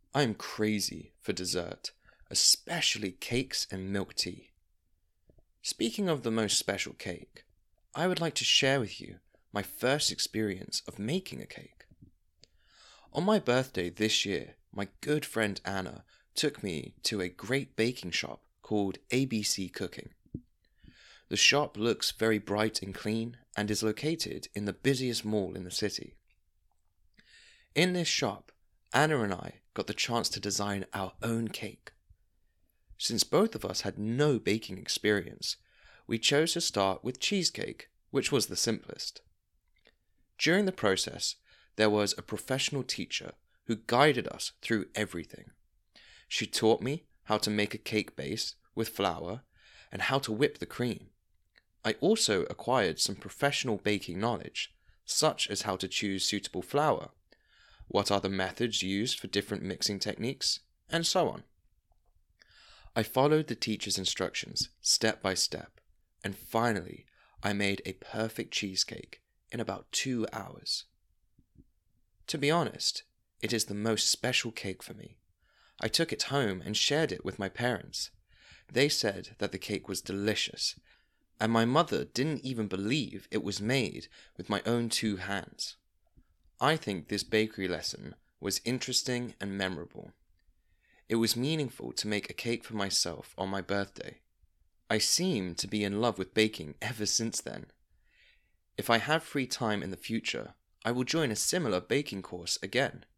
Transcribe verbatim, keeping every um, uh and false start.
I am crazy for dessert, especially cakes and milk tea. Speaking of the most special cake, I would like to share with you my first experience of making a cake. On my birthday this year, my good friend Anna took me to a great baking shop called A B C Cooking. The shop looks very bright and clean and is located in the busiest mall in the city. In this shop, Anna and I got the chance to design our own cake. Since both of us had no baking experience, we chose to start with cheesecake, which was the simplest. During the process, there was a professional teacher who guided us through everything. She taught me how to make a cake base with flour and how to whip the cream. I also acquired some professional baking knowledge, such as how to choose suitable flour, what are the methods used for different mixing techniques, and so on. I followed the teacher's instructions step by step, and finally I made a perfect cheesecake in about two hours. To be honest, it is the most special cake for me. I took it home and shared it with my parents. They said that the cake was delicious, and my mother didn't even believe it was made with my own two hands. I think this bakery lesson was interesting and memorable. It was meaningful to make a cake for myself on my birthday. I seem to be in love with baking ever since then. If I have free time in the future, I will join a similar baking course again.